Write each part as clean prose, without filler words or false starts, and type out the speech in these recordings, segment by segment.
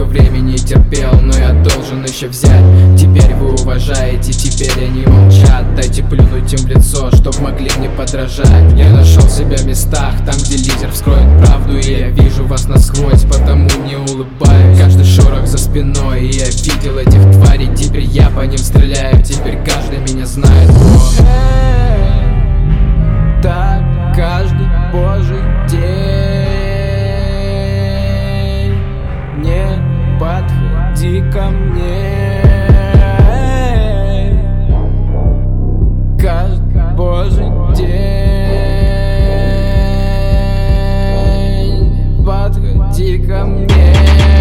столько времени терпел, но я должен еще взять. Теперь вы уважаете, теперь они молчат. Дайте плюнуть им в лицо, чтоб могли мне подражать. Я нашел себя в местах, там где лидер вскроет правду. И я вижу вас насквозь, потому не улыбаюсь. Каждый шорох за спиной, и я видел этих тварей. Теперь я по ним стреляю, теперь каждый меня знает. Так каждый божий день. Не подходи ко мне. Каждый божий день. Подходи ко мне.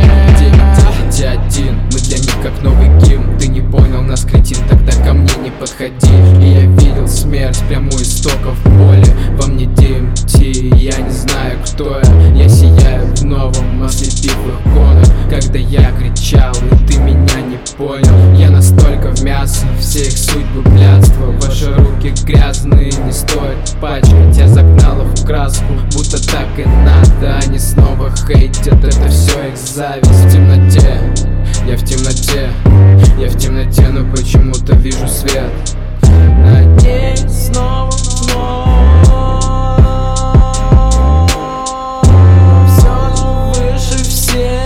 991, мы для них как новый гимн. Ты не понял нас, кретин, тогда ко мне не подходи. И я видел смерть прямо у истоков боли. Во мне DMT, я не знаю, кто я сияю в новом, ослепив их гонор. Когда я кричал, и ты меня не понял. Я настолько в мясо, все их судьбы блядство. Ваши руки грязные, не стоит пачкать. Я загнал их в краску, будто так и надо. Они снова хейтят, это все их зависть. В темноте, я в темноте, я в темноте, но почему-то вижу свет. Над ней снова, снова. Все же выше всех.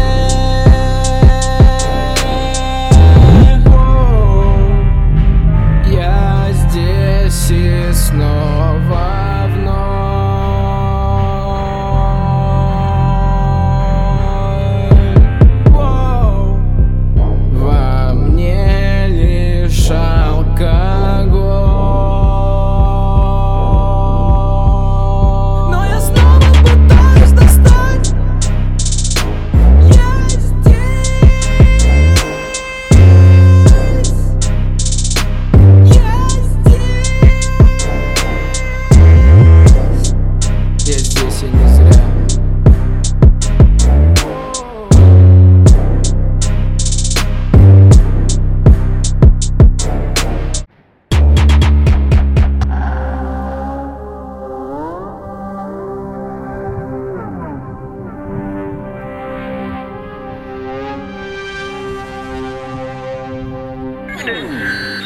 Я здесь и снова вновь. Во мне лишь алкоголь. Но я снова пытаюсь достать. Я здесь. Я здесь и не зря. Yeah.